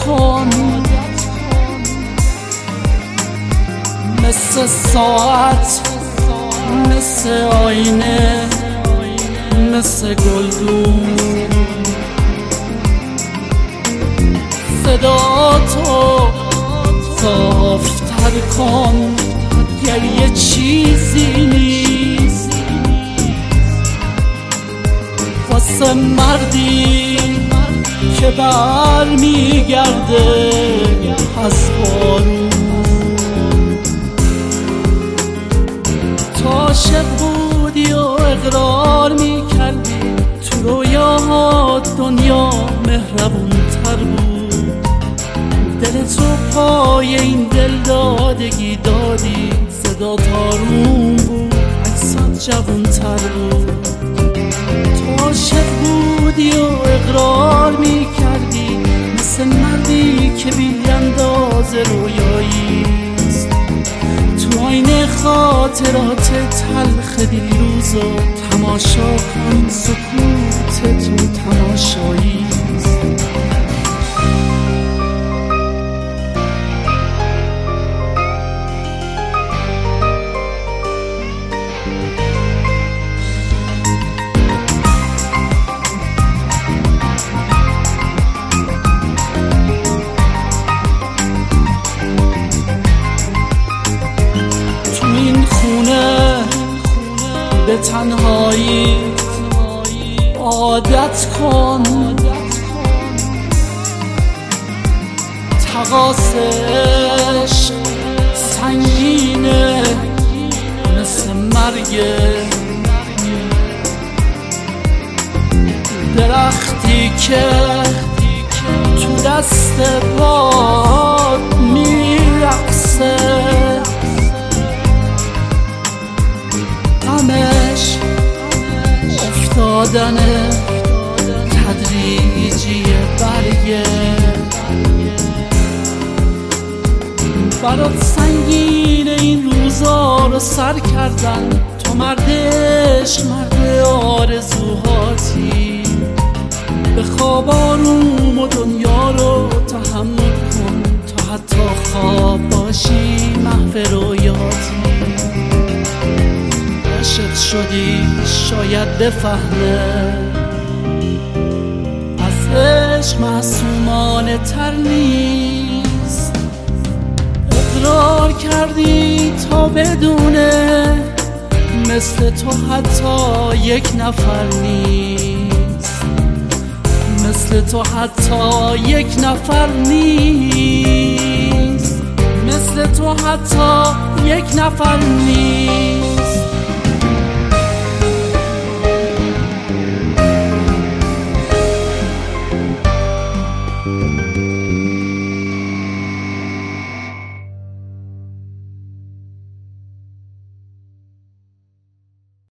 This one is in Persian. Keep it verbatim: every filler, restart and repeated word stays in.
کن، مثل ساعت، مثل آینه، مثل گلدون. صدا تو صافتر کن، گریه چیزی نیست واسه مردی که بر میگرده از بارون. تو عاشق بودی و اقرار میکردی، تو رویاهات دنیا مهربون تر بود. دل تو پای این دل دادگی دادی، صدا تارون بود، عکسات جوون تر بود. تو عاشق بودی و اقرار میکردی، مثل مردی که بی اندازه رویاییست. تو آینه خاطرات تلخ دیروزا تماشا کن، سکوت تو تماشاییست. به تنهایی عادت کن، تقاصش سنگینه مثل مرگ. درختی که تو دست باد میرقصه، غمش افتادن تدریجی برگه. برات سنگین این روزا رو سر کردن، تو مردش مرد آرزوهاتی. به خواب آروم و دنیا رو تحمل کن، تا حتی خواب باشی محو رویاتی. عاشق شدی شاید بفهمه، از عشق معصومانه تر نیست. اقرار کردی تا بدونه، مثل تو حتی یک نفر نیست. مثل تو حتی یک نفر نیست. مثل تو حتی یک نفر نیست.